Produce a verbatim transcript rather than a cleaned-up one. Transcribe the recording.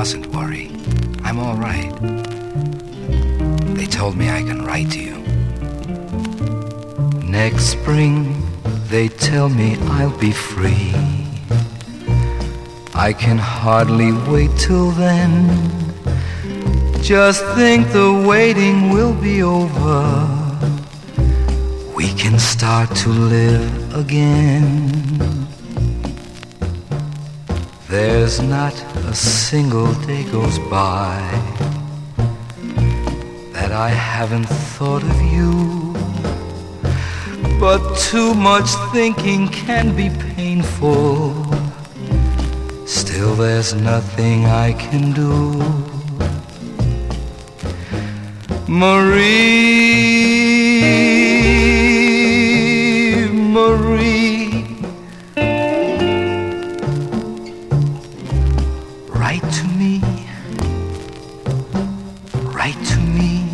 mustn't worry. I'm all right. They told me I can write to you. Next spring, they tell me I'll be free. I can hardly wait till then. Just think the waiting will be over. We can start to live again. There's not a single day goes by that I haven't thought of you. But too much thinking can be painful. Still there's nothing I can do. Marie, Marie, write to me, write to me.